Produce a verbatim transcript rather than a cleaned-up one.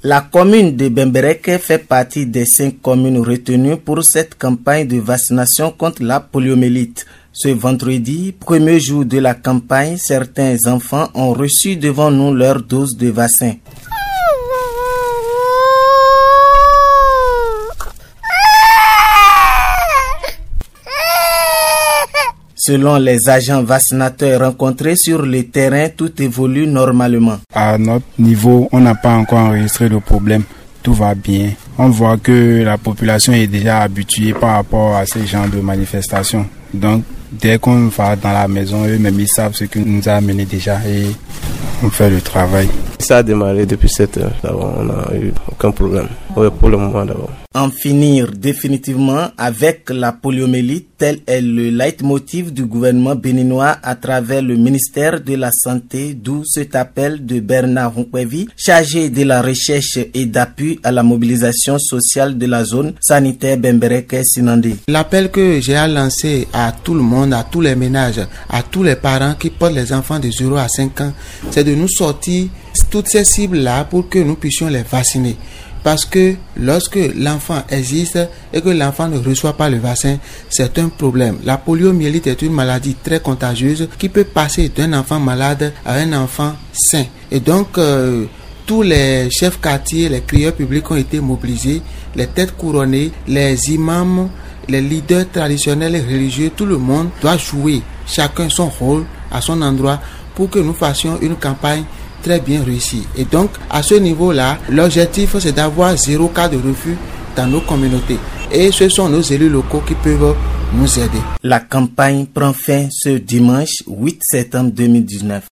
La commune de Bembereke fait partie des cinq communes retenues pour cette campagne de vaccination contre la poliomyélite. Ce vendredi, premier jour de la campagne, certains enfants ont reçu devant nous leur dose de vaccin. Selon les agents vaccinateurs rencontrés sur le terrain, tout évolue normalement. À notre niveau, on n'a pas encore enregistré de problème. Tout va bien. On voit que la population est déjà habituée par rapport à ce genre de manifestations. Donc, dès qu'on va dans la maison, eux-mêmes ils savent ce qui nous a amené déjà et on fait le travail. Ça a démarré depuis sept heures. On n'a eu aucun problème. Oui, pour le moment d'abord. En finir définitivement avec la poliomyélite, tel est le leitmotiv du gouvernement béninois à travers le ministère de la Santé, d'où cet appel de Bernard Hunkwevi, chargé de la recherche et d'appui à la mobilisation sociale de la zone sanitaire Bembereke-Sinandé. L'appel que j'ai à lancer à tout le monde, à tous les ménages, à tous les parents qui portent les enfants de zéro à cinq ans, c'est de nous sortir toutes ces cibles-là pour que nous puissions les vacciner. Parce que lorsque l'enfant existe et que l'enfant ne reçoit pas le vaccin, c'est un problème. La poliomyélite est une maladie très contagieuse qui peut passer d'un enfant malade à un enfant sain. Et donc, euh, tous les chefs quartiers, les crieurs publics ont été mobilisés, les têtes couronnées, les imams, les leaders traditionnels et religieux, tout le monde doit jouer chacun son rôle à son endroit pour que nous fassions une campagne très bien réussi. Et donc, à ce niveau-là, l'objectif, c'est d'avoir zéro cas de refus dans nos communautés. Et ce sont nos élus locaux qui peuvent nous aider. La campagne prend fin ce dimanche huit septembre deux mille dix-neuf.